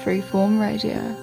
Freeform Radio.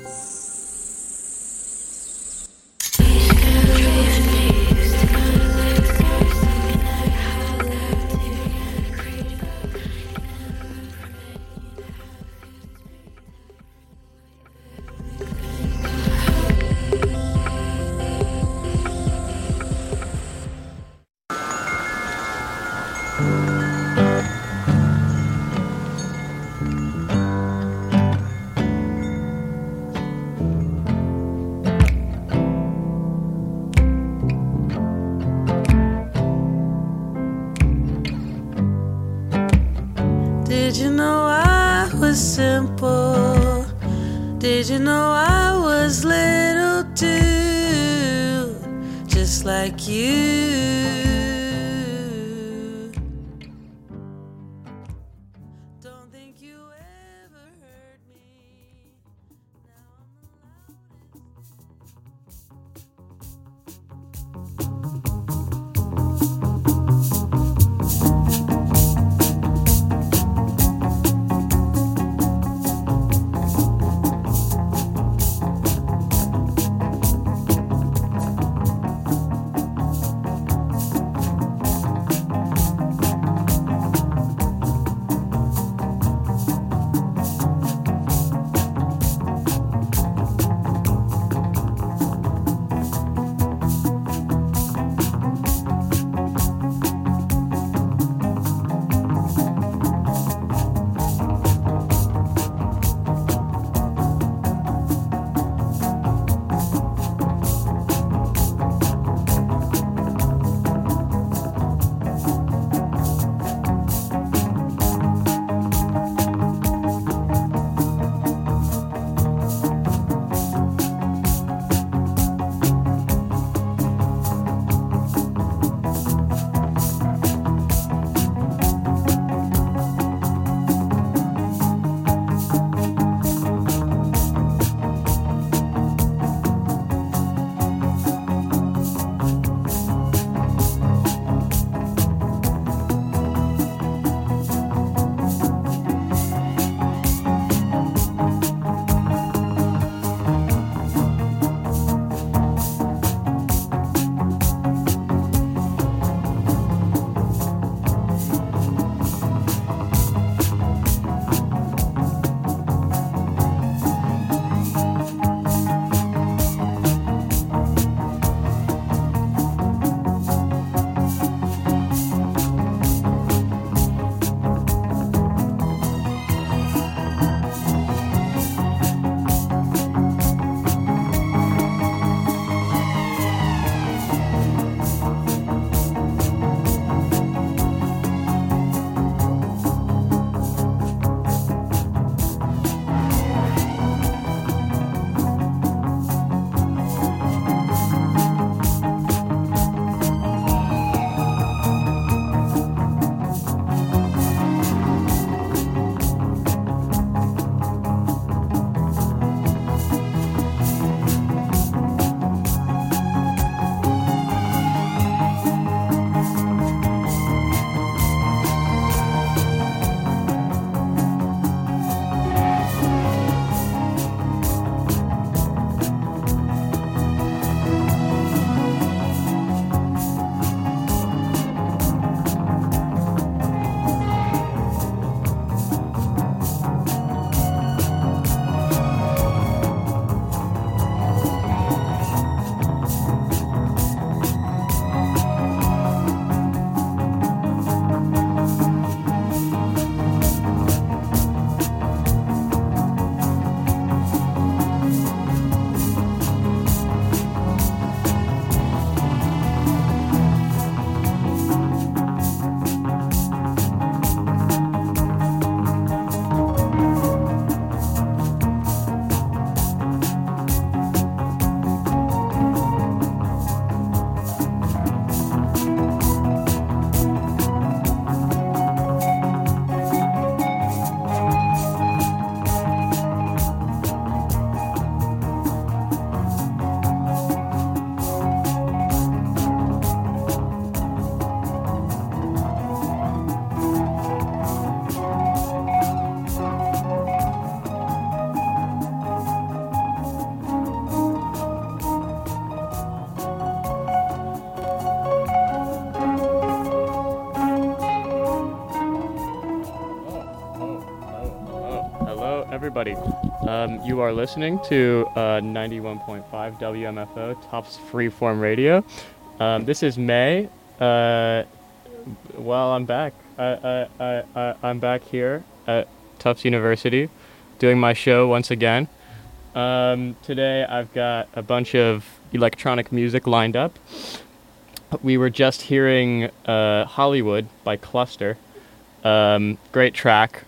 Did you know I was simple? Did you know I was little too? Just like you. Don't think you ever heard me. Now I'm Hello, everybody. You are listening to 91.5 WMFO, Tufts Freeform Radio. This is May. Well, I'm back. I'm back here at Tufts University doing my show once again. Today I've got a bunch of electronic music lined up. We were just hearing Hollywood by Cluster. Great track.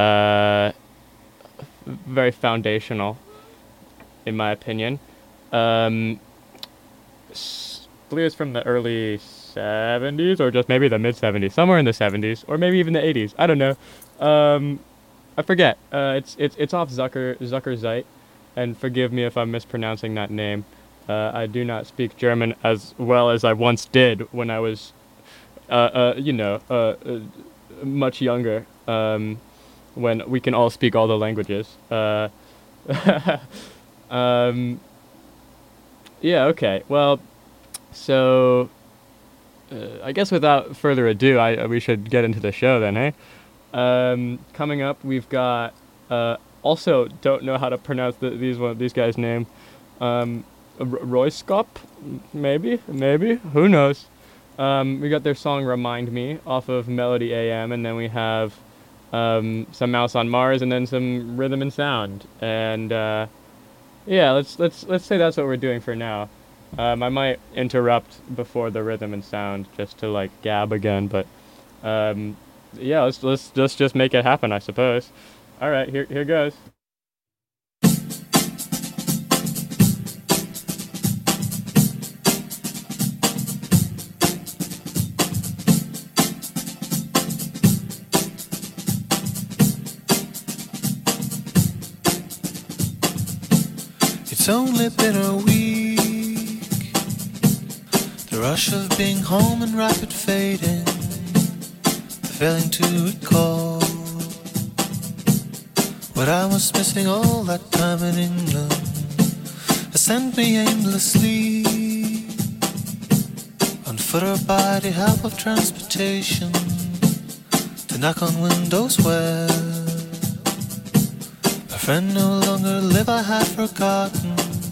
Very foundational, in my opinion. I believe it's from the early 70s, or just maybe the mid-70s, somewhere in the 70s, or maybe even the 80s. I don't know. I forget. It's off Zucker Zeit, and forgive me if I'm mispronouncing that name. I do not speak German as well as I once did when I was, much younger. When we can all speak all the languages. Yeah, okay. Well, so I guess without further ado, we should get into the show then, hey? Coming up, we've got also don't know how to pronounce these guys' name. Royskop, maybe, who knows? We got their song "Remind Me" off of Melody AM, and then we have some Mouse on Mars, and then some Rhythm and Sound. And yeah, let's say that's what we're doing for now. I might interrupt before the Rhythm and Sound just to like gab again, but yeah, let's just make it happen, I suppose. All right, here goes. It's only been a week, the rush of being home and rapid fading, failing to recall what I was missing all that time in England. Has sent me aimlessly on foot or by the help of transportation to knock on windows where a friend no longer live, I had forgotten.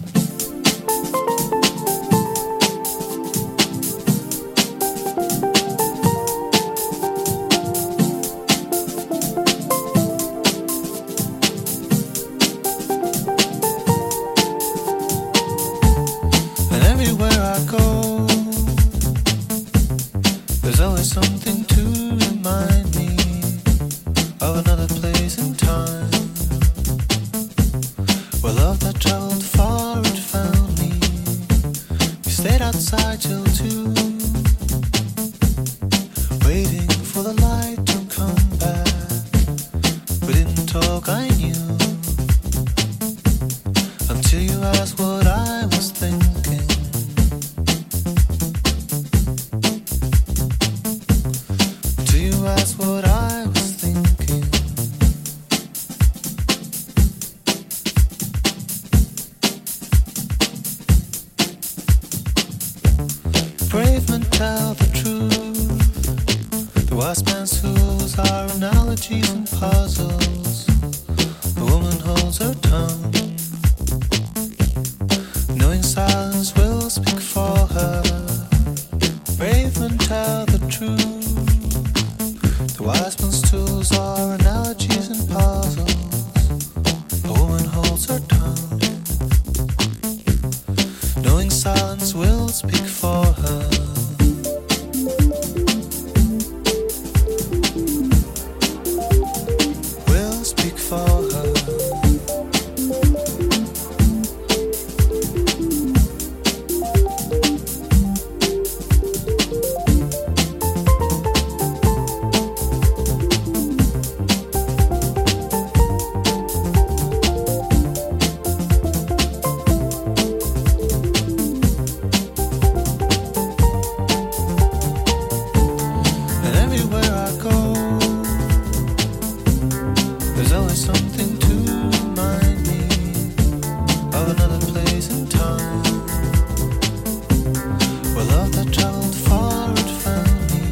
And everywhere I go, there's always something to remind me of another place and time. Well, love that traveled far and found me. We stayed outside till 2, waiting for the light to come back. We didn't talk, I knew, until you asked what I was thinking. Until you asked what I was thinking. Brave men tell the truth. The wise man's tools are analogies and puzzles. The woman holds her tongue, knowing silence will speak for her. Brave men tell the truth. The wise man's tools are analogies and puzzles. The woman holds her tongue, knowing silence will speak for her. Will speak for her. And everywhere I go, there's always something to remind me of another place and time, where love that traveled far and found me.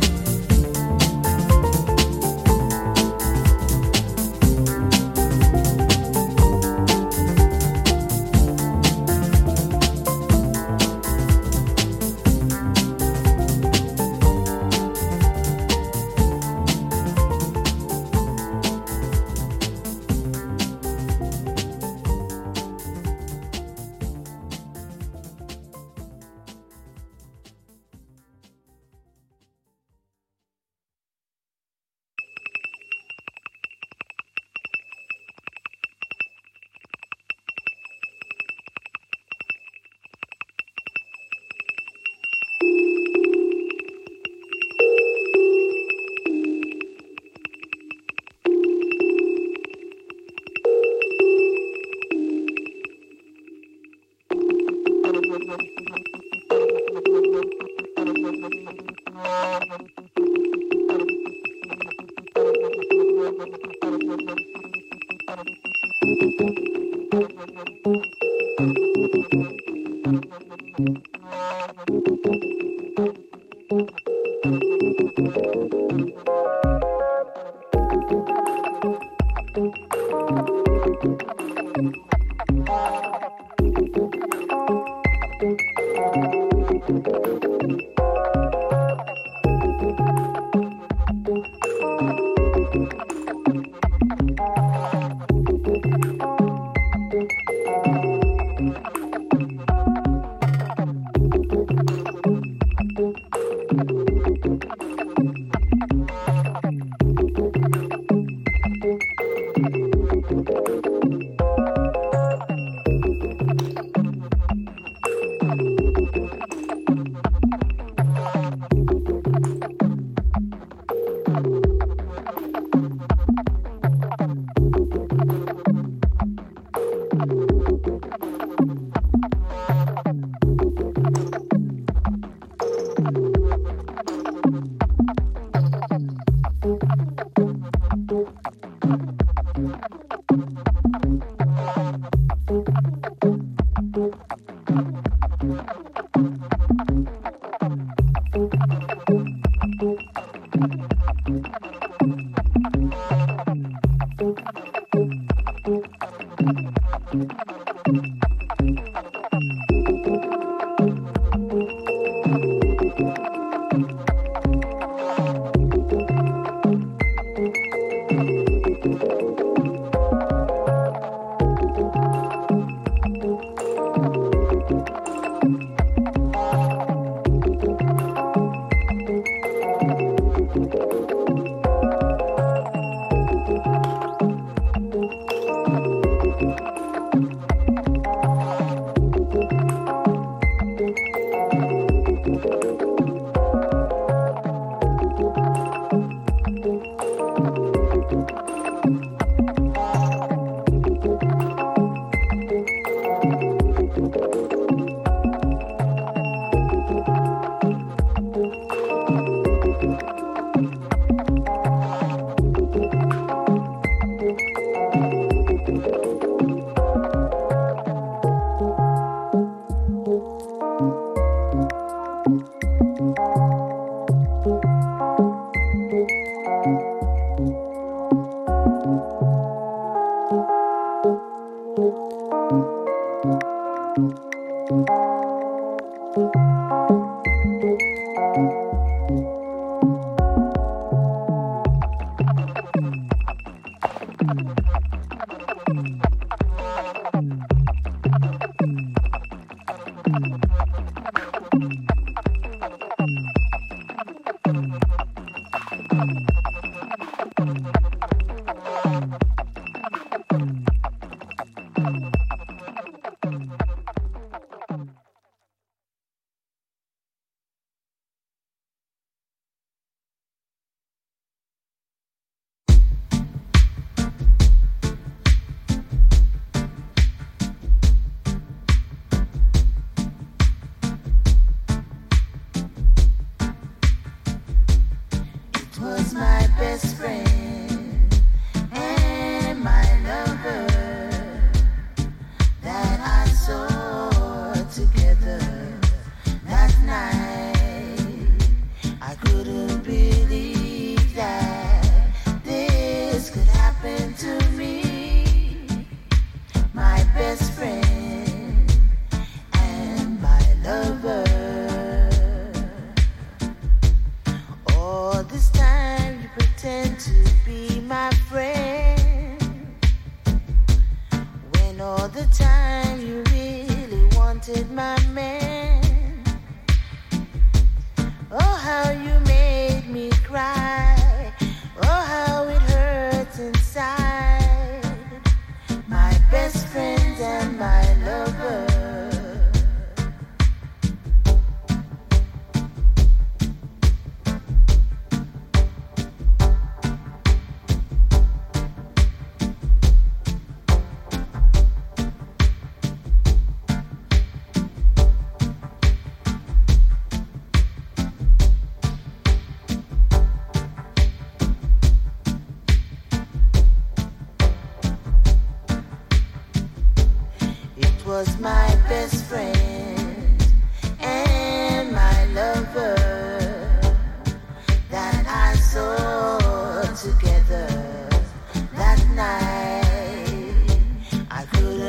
I could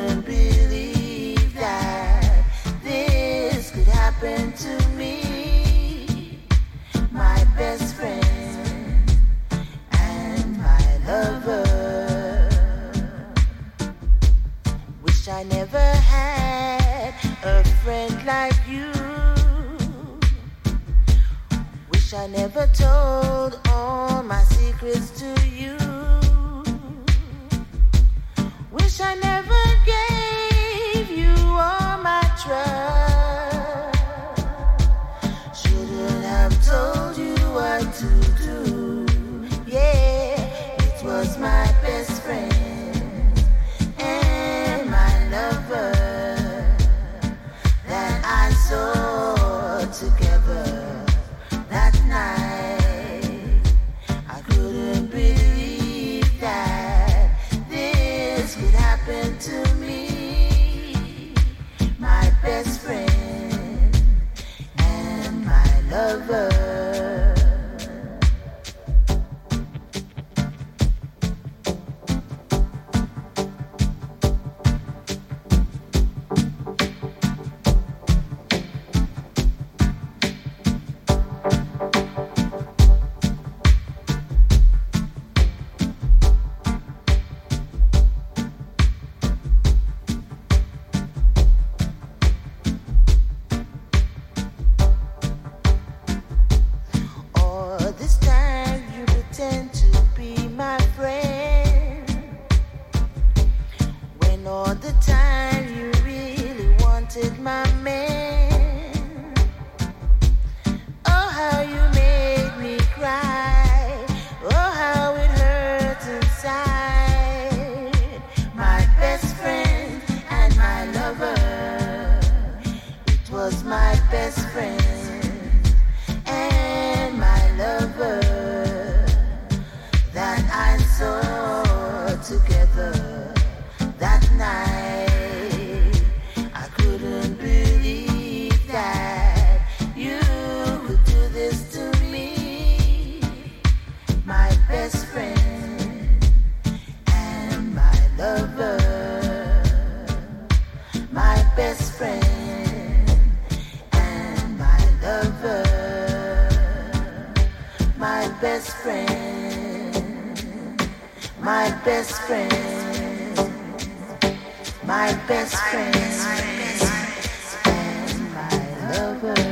Wish I never had a friend like you. Wish I never told all my secrets to you. Wish I never gave you all my trust. Shouldn't have told you what to do. Yeah, it was my best friend and my lover that I saw together that night. I couldn't believe that this could happen to me. My best friend and my lover. This time you pretend to be my friend, when all the time you really wanted my man. Oh, how you made me cry. Oh, how it hurts inside. My best friend and my lover. It was my best friend and my lover that I saw together that night. I couldn't believe that you could do this to me. My best friend and my lover. My best friend and my lover. My best friend, my best friend, my best friend, and my lover.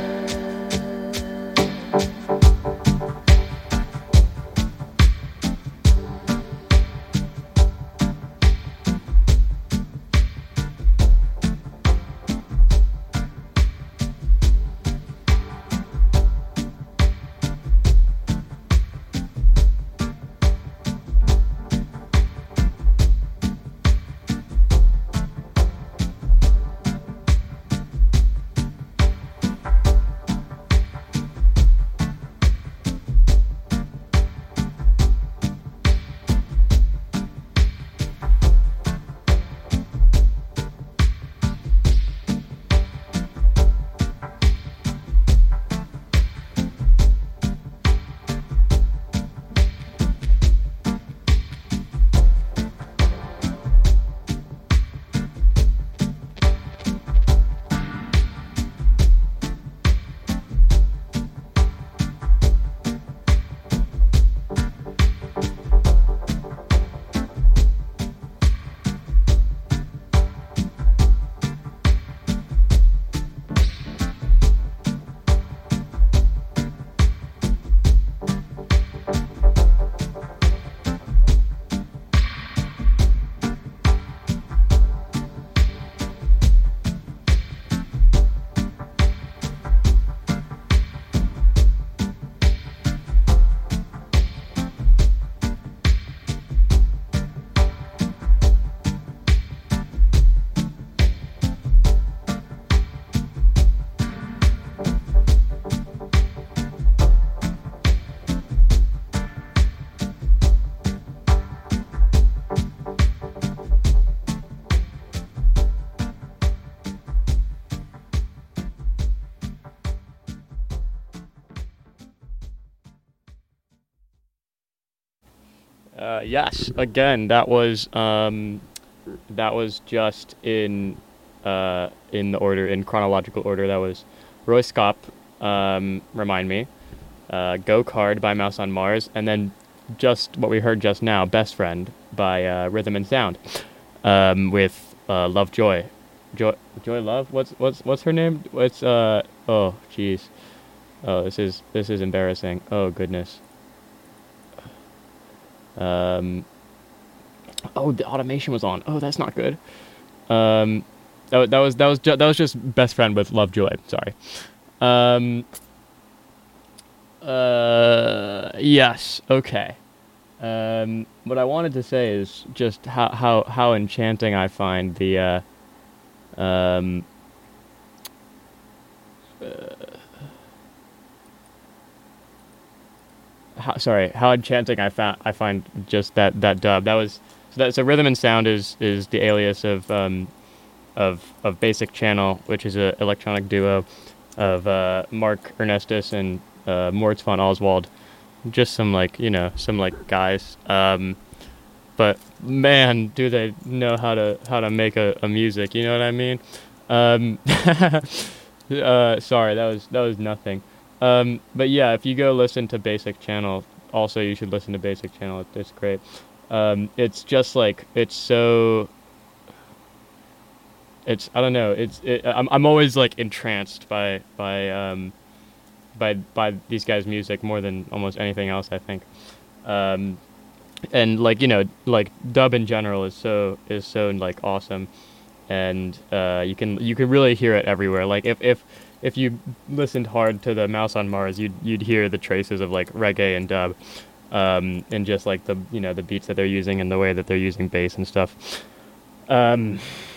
Yes, again, that was just in the order, in chronological order. That was Royce Kopp, Remind Me, Go Card by Mouse on Mars, and then just what we heard just now, Best Friend by Rhythm and Sound, with Lovejoy. Joy Love. What's her name? It's oh jeez. Oh, this is embarrassing. Oh goodness. Um. Oh, the automation was on. Oh, that's not good. Um. That was just best friend with Lovejoy. Sorry. Um. Yes. Okay. What I wanted to say is just how enchanting I find the um how enchanting I find just that dub. So Rhythm and Sound is the alias of Basic Channel, which is an electronic duo of Mark Ernestus and Moritz von Oswald. Just some some like guys. But man, do they know how to make a music? You know what I mean? Um, sorry, that was nothing. But yeah, if you go listen to Basic Channel, also you should listen to Basic Channel. It's great. It's just like it's so. It's I don't know. I'm always like entranced by these guys' music more than almost anything else. I think. Um, and like like dub in general is so like awesome, and you can really hear it everywhere. Like if you listened hard to the Mouse on Mars, you'd hear the traces of like reggae and dub, and just like the beats that they're using and the way that they're using bass and stuff. Um,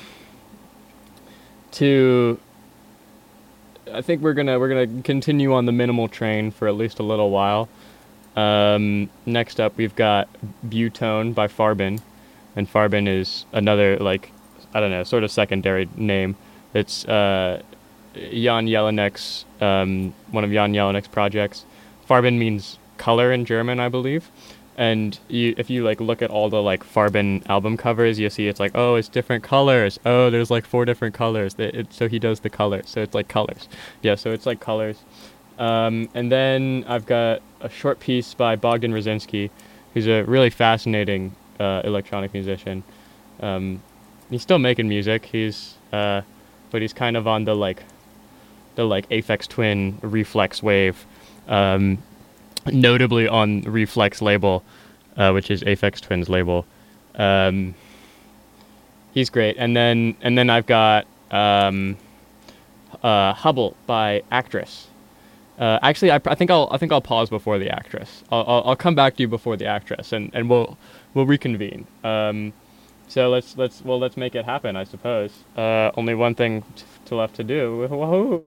to I think we're gonna continue on the minimal train for at least a little while. Next up, we've got Butone by Farbin, and Farbin is another like I don't know, sort of secondary name. It's Jan Jelinek's one of Jan Jelinek's projects. Farbin means color in German, I believe. And if you like look at all the like Farbin album covers, you see it's like, oh, it's different colors. Oh, there's like 4 different colors. So he does the colors. So it's like colors. Yeah, so it's like colors. And then I've got a short piece by Bogdan Rosinski, who's a really fascinating electronic musician. He's still making music. But he's kind of on the Aphex Twin Reflex wave, notably on Reflex label, which is Aphex Twin's label. He's great. And then I've got Hubble by Actress. Actually, I think I'll pause before the Actress. I'll come back to you before the Actress, and we'll reconvene. So let's make it happen, I suppose. Only one thing to left to do. Whoa.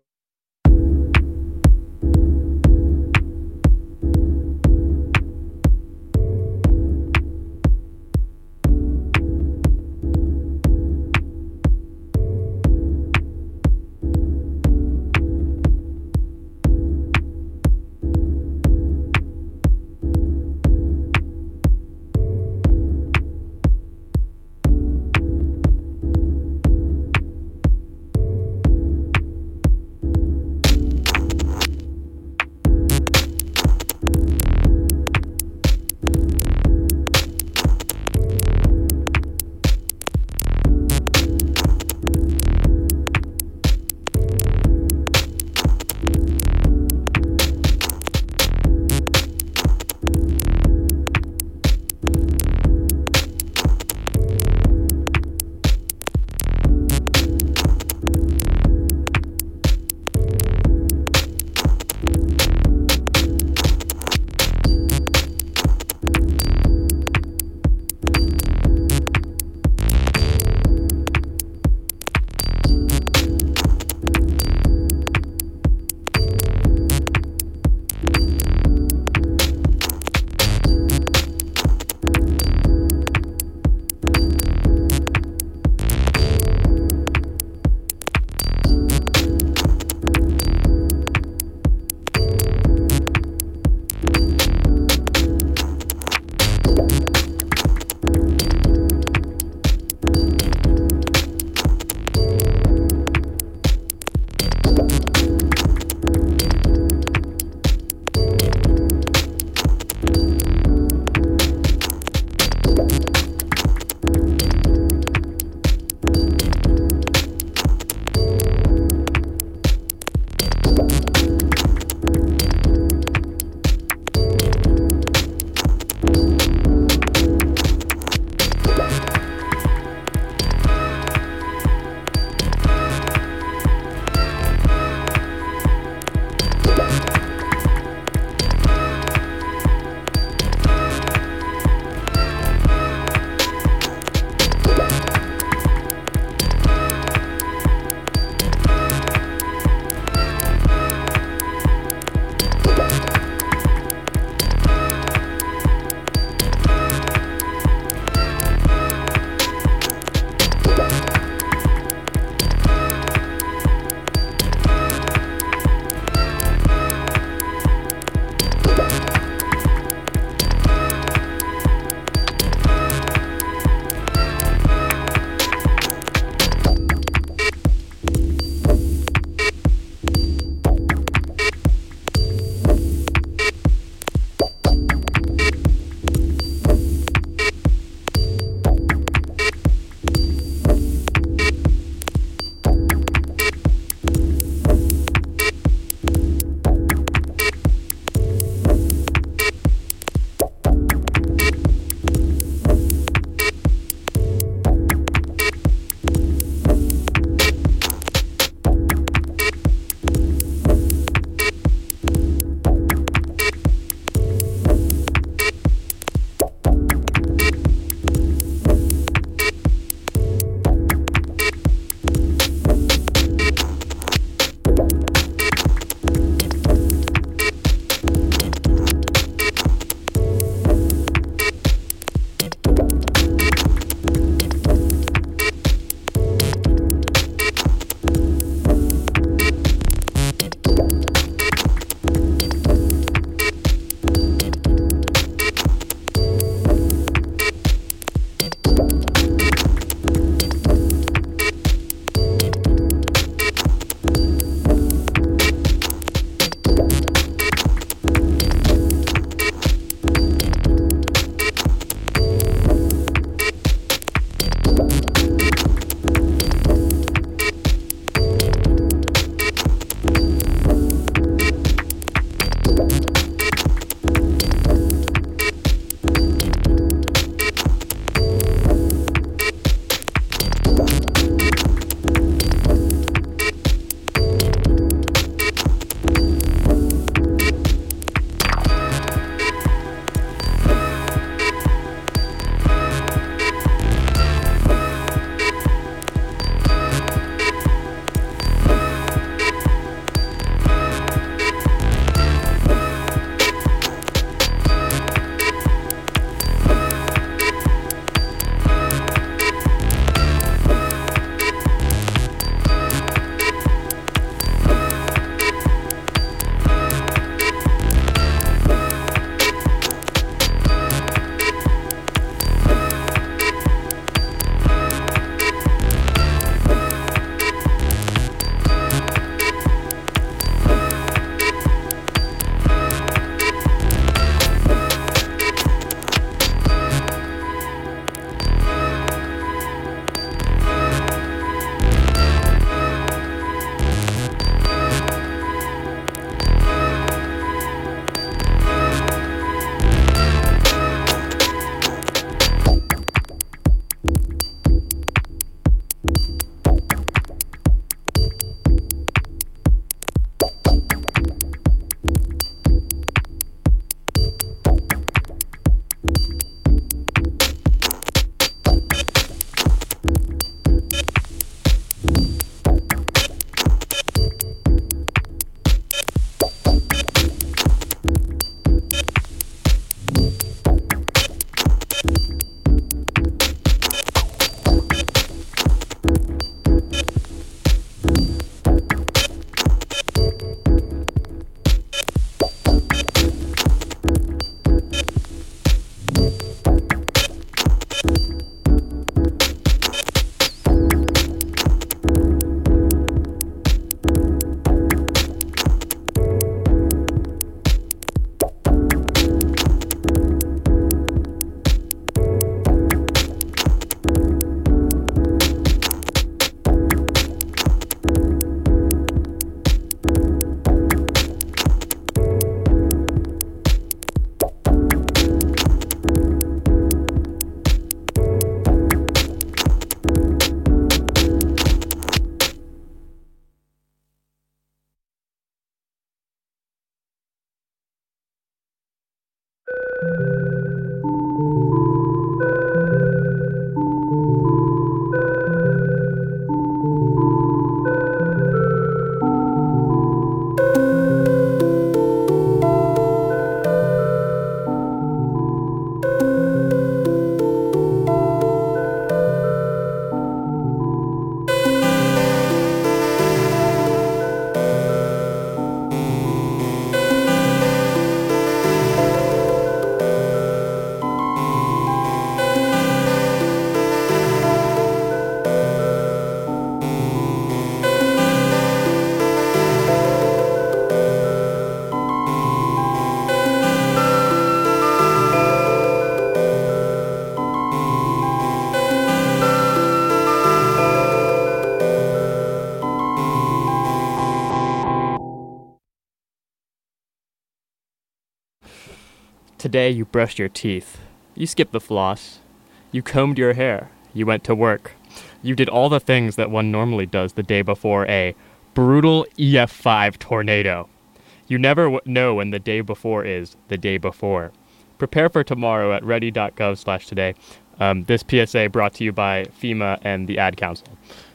Today you brushed your teeth. You skipped the floss. You combed your hair. You went to work. You did all the things that one normally does the day before a brutal EF5 tornado. You never know when the day before is the day before. Prepare for tomorrow at ready.gov/today. This PSA brought to you by FEMA and the Ad Council.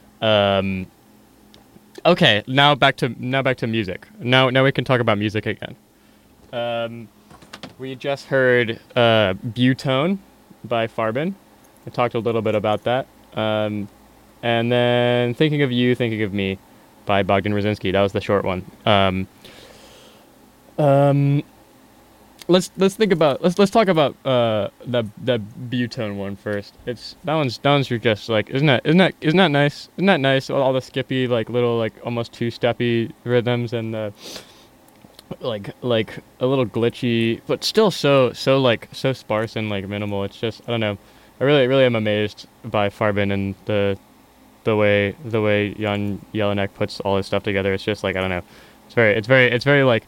Okay, now back to music. Now we can talk about music again. We just heard Butone by Farbin. I talked a little bit about that. And then Thinking of You, Thinking of Me by Bogdan Rosinsky. That was the short one. Let's talk about the Butone one first. That one's just like isn't that nice? Isn't that nice? All the skippy like little like almost two-steppy rhythms and the like a little glitchy, but still so sparse and like minimal. It's just I don't know. I really am amazed by Farbin and the way Jan Jelinek puts all his stuff together. It's just like I don't know. It's very like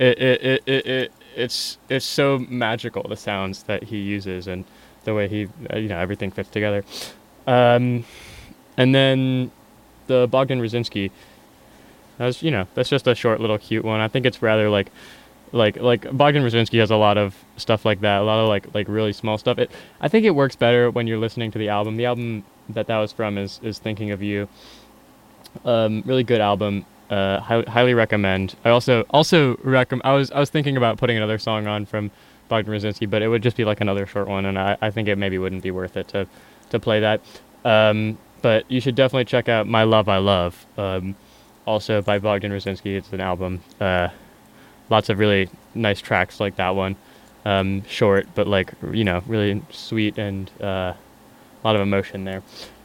it's so magical, the sounds that he uses and the way he everything fits together. And then the Bogdan Rosinsky, that's just a short little cute one. I think it's rather like Bogdan Rosinsky has a lot of stuff like that, a lot of like really small stuff. I think it works better when you're listening to the album. The album that was from is Thinking of You. Really good album. Highly recommend. I also recommend. I was thinking about putting another song on from Bogdan Rosinsky, but it would just be like another short one, and I think it maybe wouldn't be worth it to play that. But you should definitely check out My Love I Love. Also by Bogdan Rosinsky. It's an album. Lots of really nice tracks like that one. Short, but like really sweet and a lot of emotion there.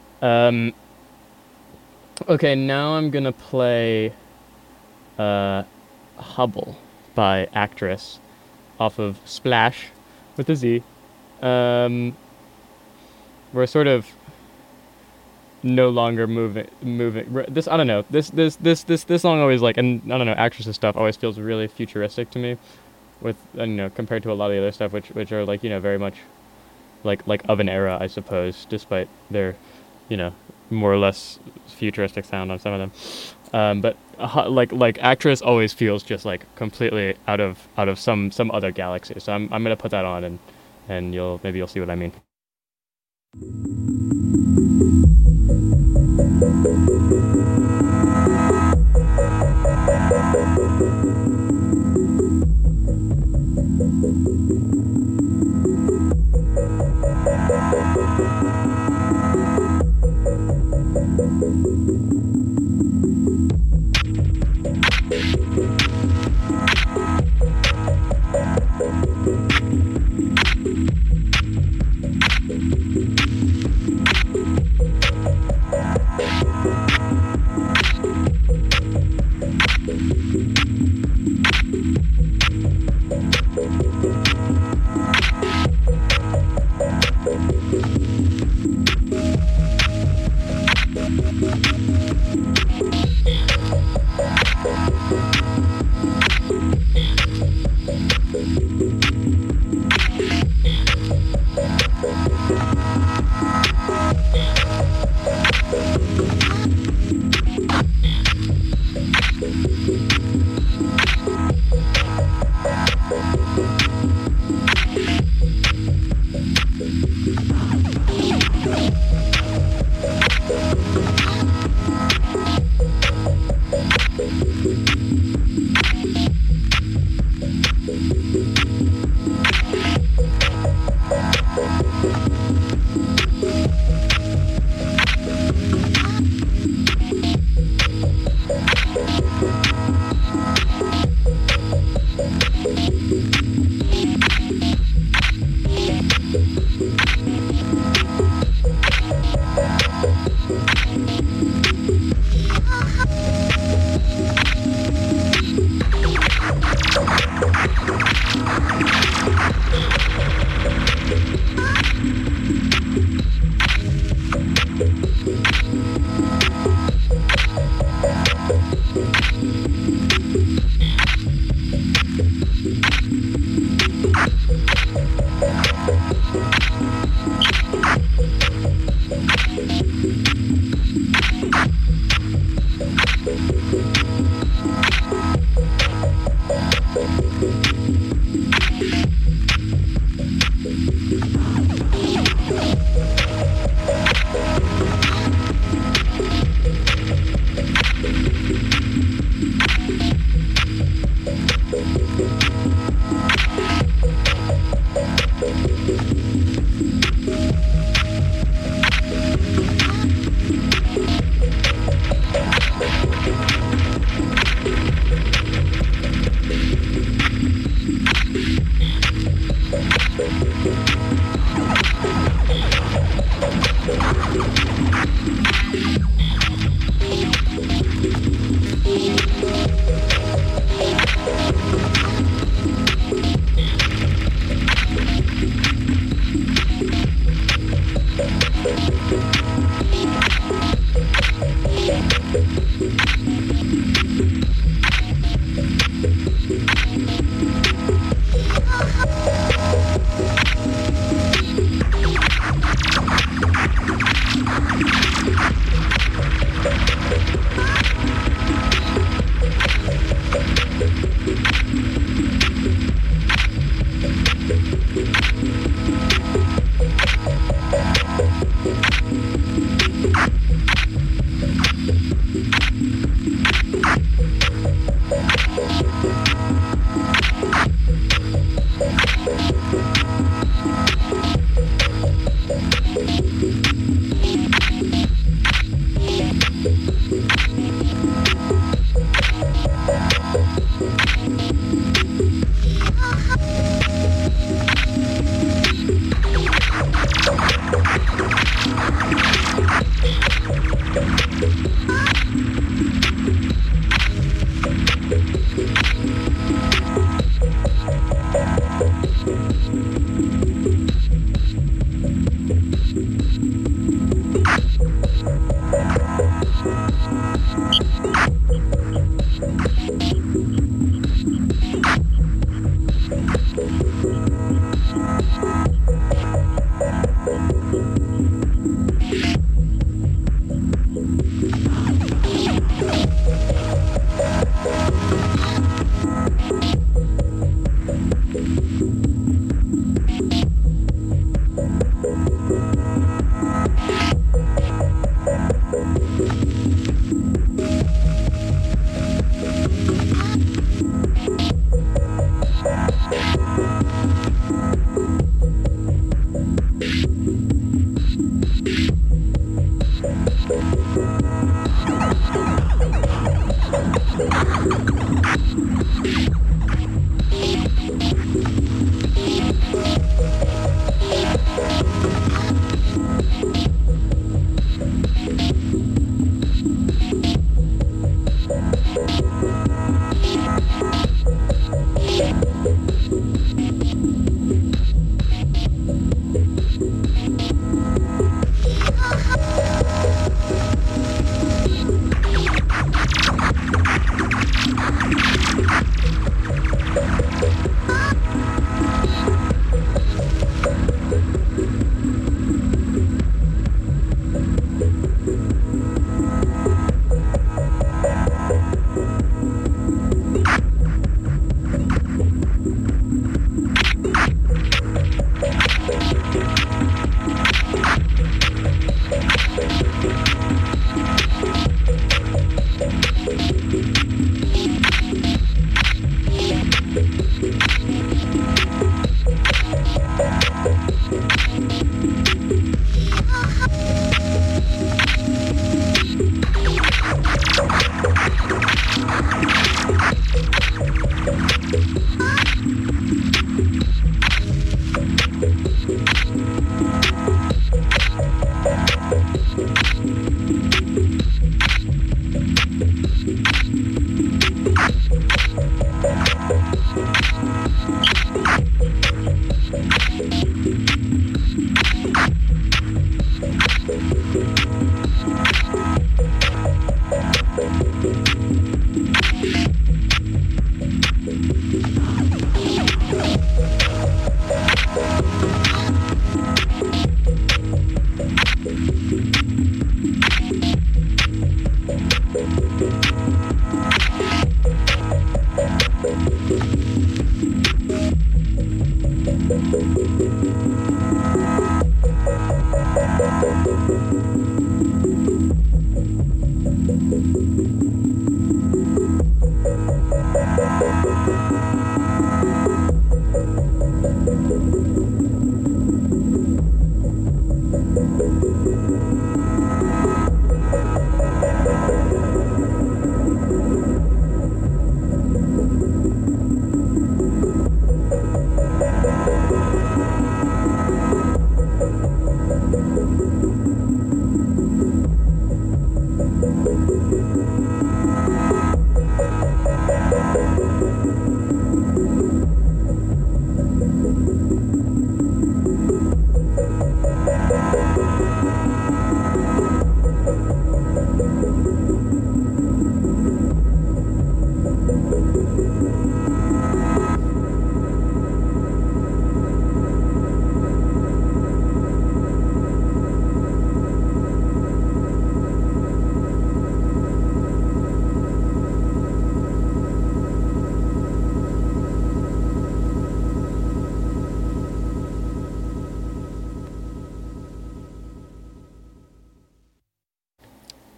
Okay, now I'm gonna play Hubble by Actress off of Splash with a Z. We're sort of no longer moving. This I don't know. This song always like, and I don't know. Actress's stuff always feels really futuristic to me, with compared to a lot of the other stuff, which are like very much like of an era, I suppose, despite their more or less futuristic sound on some of them. But like Actress always feels just like completely out of some other galaxy. So I'm gonna put that on and you'll see what I mean.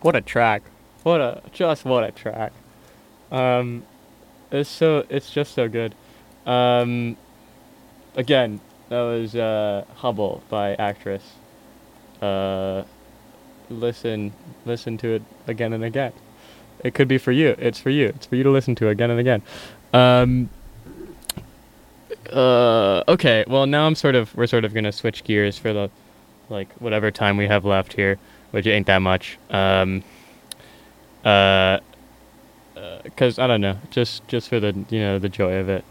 What a track. What a track. It's just so good. Again, that was Hubble by Actress. Listen to it again and again. It could be for you. It's for you. It's for you to listen to again and again. Okay, well now we're sort of gonna switch gears for the whatever time we have left here, which ain't that much. Cause I don't know, just for the the joy of it.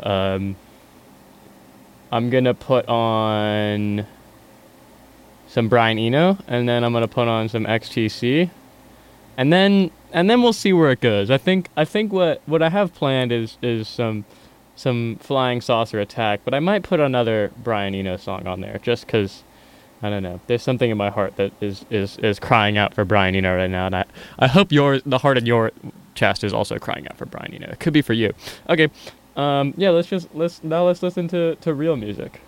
I'm gonna put on some Brian Eno, and then I'm gonna put on some XTC, and then we'll see where it goes. I think what I have planned is some Flying Saucer Attack, but I might put another Brian Eno song on there just because I don't know. There's something in my heart that is crying out for Brian Eno right now, and I hope the heart in your chest is also crying out for Brian Eno. It could be for you. Okay, yeah. Let's listen to real music.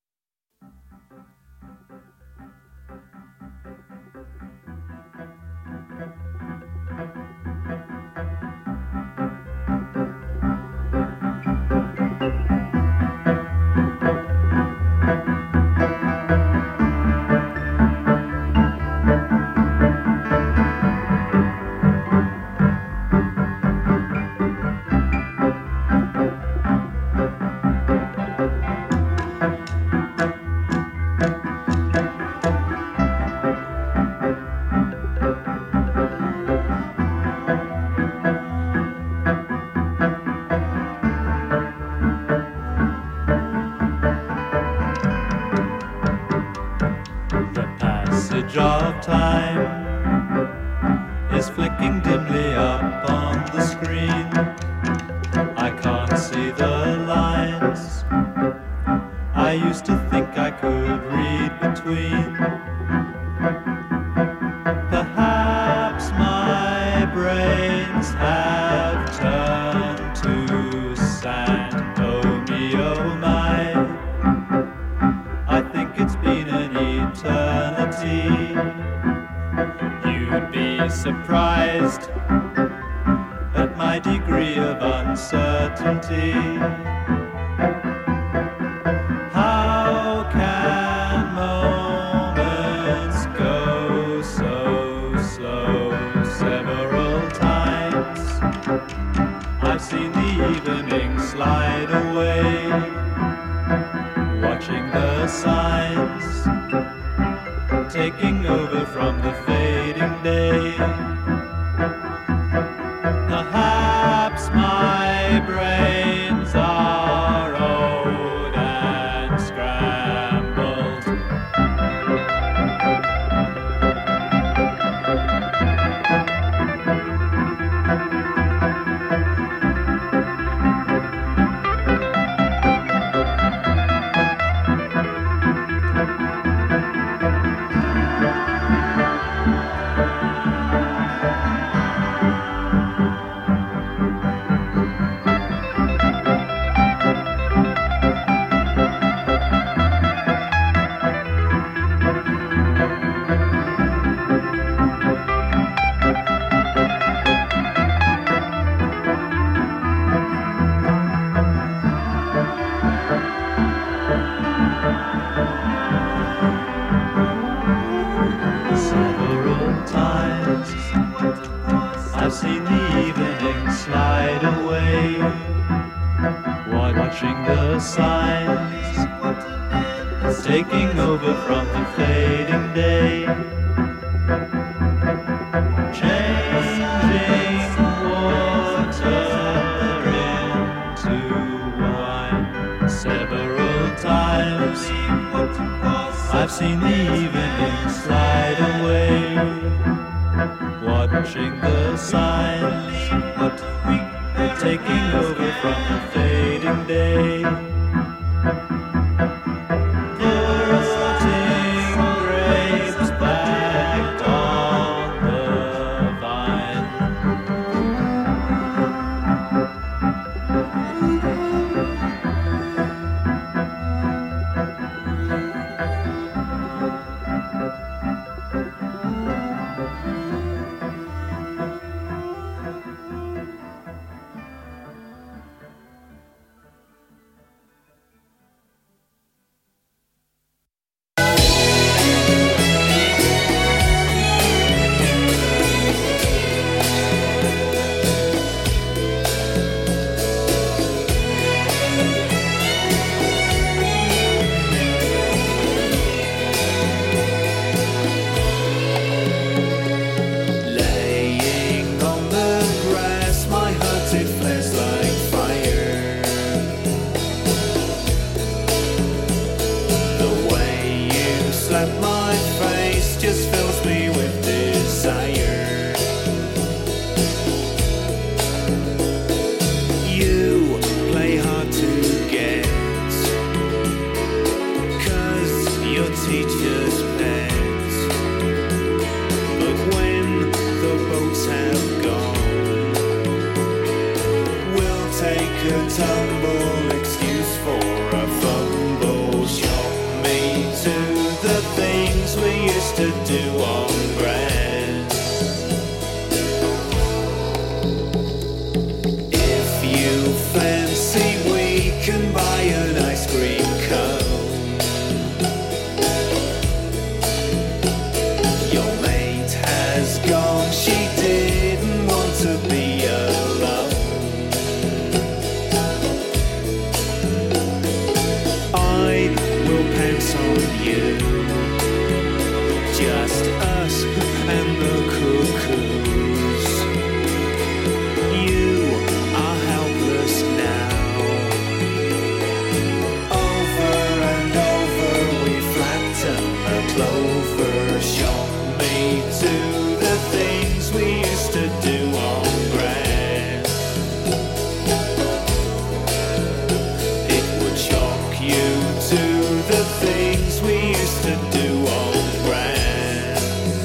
Of time is flicking dimly up on the screen. I can't see the lines I used to think I could read between. Perhaps my brains have turned to sand. Oh me, oh my, I think it's been an eternity. You'd be surprised at my degree of uncertainty. How can moments go so slow? Several times I've seen the evening slide away, watching the signs taking over from the fading day. Perhaps my brains are old and scrambled. I've seen the evening slide away, watching the signs taking over from the fading day, changing water into wine. Several times I've seen the evening slide away, watching the signs taking over from the fading day, putting grapes back on the vine. a tumble excuse for a fumble. Shock me to the things we used to do on grand. If you fancy, we can buy an ice cream cone. Your mate has gone, she didn't want to be alone. I will pounce on you, just us and the cuckoos. You are helpless now. Over and over we flatten the clover. Shock me to the things we used to do on grass. It would shock you to the things we used to do on grass.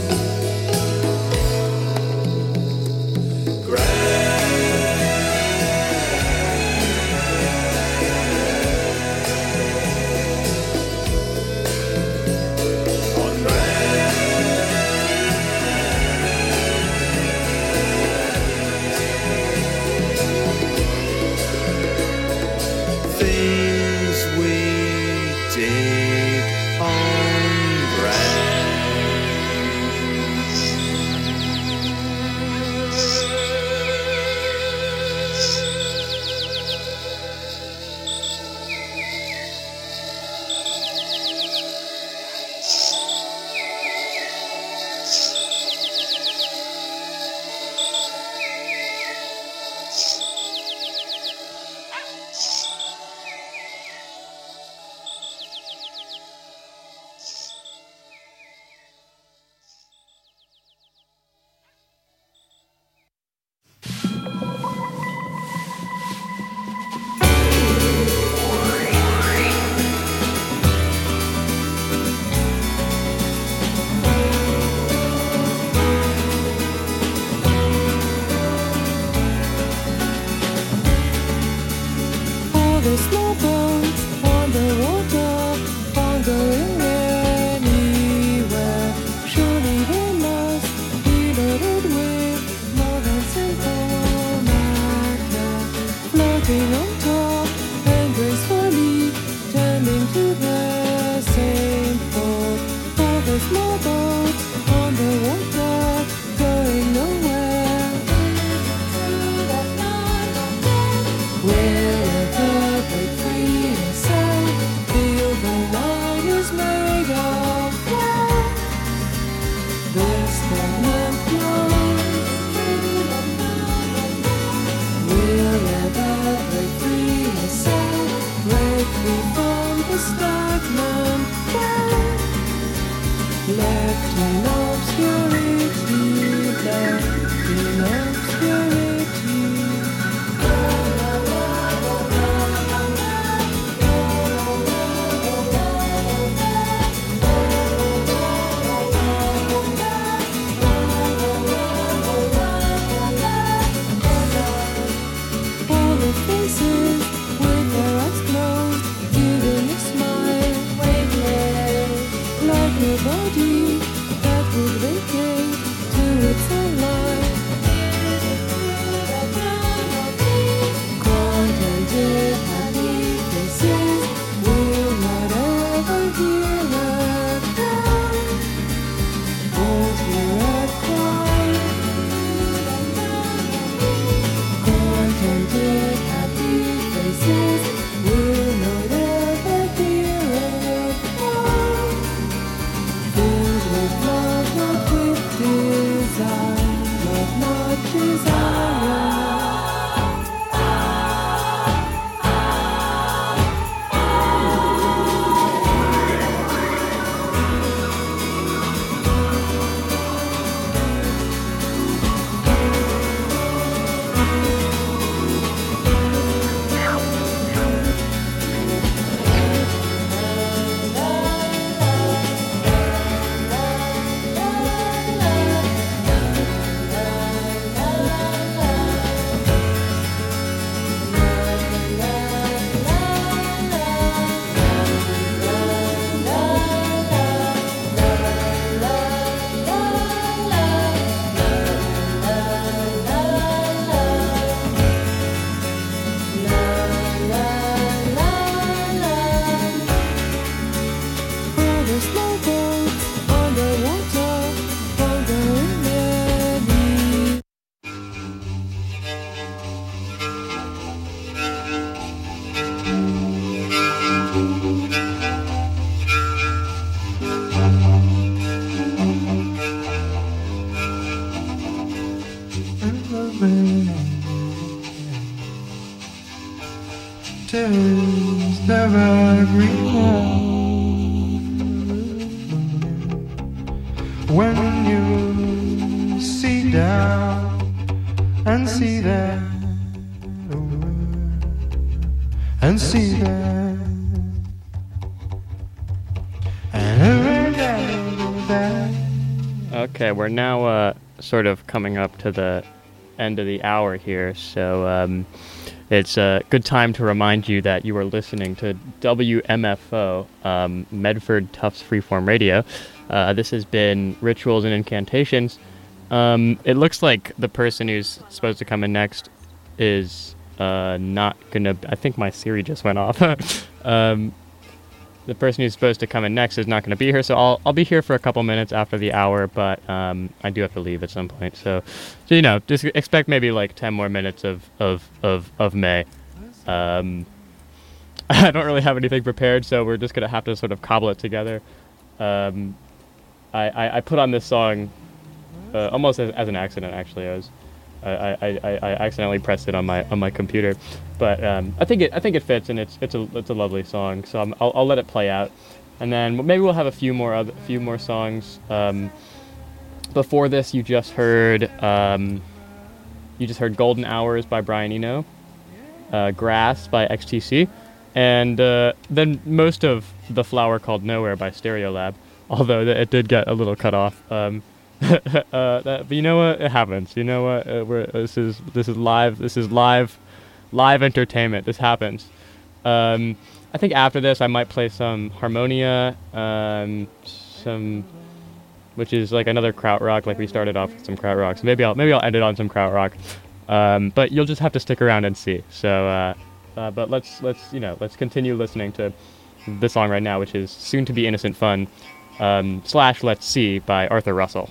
On grass. Things we did on All the small boats on the water aren't going anywhere. Surely they must be loaded with more than simple matter, floating on top and gracefully tending to the same port. All the small boats on the water going nowhere. Wherever they free and sail, feel the line is made of glass. The stagnant flows. Wherever they free and sail, break free from the stagnant gas. Left in obscurity, left in obscurity. All the faces with their eyes closed, giving a smile, weightless, like nobody that moving. Taste the evergreen house. When you see down and see that, and see that, and every day. Okay, we're now sort of coming up to the end of the hour here, so it's a good time to remind you that you are listening to WMFO, Medford Tufts Freeform Radio. This has been Rituals and Incantations. It looks like the person who's supposed to come in next is not gonna. I think my Siri just went off. The person who's supposed to come in next is not going to be here, so I'll be here for a couple minutes after the hour, but I do have to leave at some point. So you know, just expect maybe like 10 more minutes of May. I don't really have anything prepared, so we're just going to have to sort of cobble it together. I put on this song almost as an accident, actually. I accidentally pressed it on my computer, but I think it fits, and it's a lovely song. So I'll let it play out, and then maybe we'll have a few more songs. Before this, you just heard Golden Hours by Brian Eno, Grass by XTC, and then most of The Flower Called Nowhere by Stereolab, although it did get a little cut off. But you know what? It happens. You know what? This is live. This is live entertainment. This happens. I think after this, I might play some Harmonia, which is like another krautrock. Like we started off with some krautrock. So maybe I'll end it on some krautrock. But you'll just have to stick around and see. So, but let's continue listening to the song right now, which is soon to be Innocent Fun / Let's See by Arthur Russell.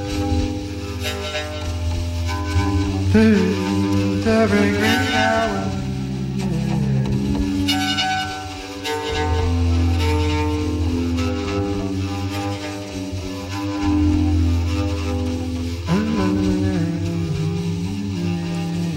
Every green hour.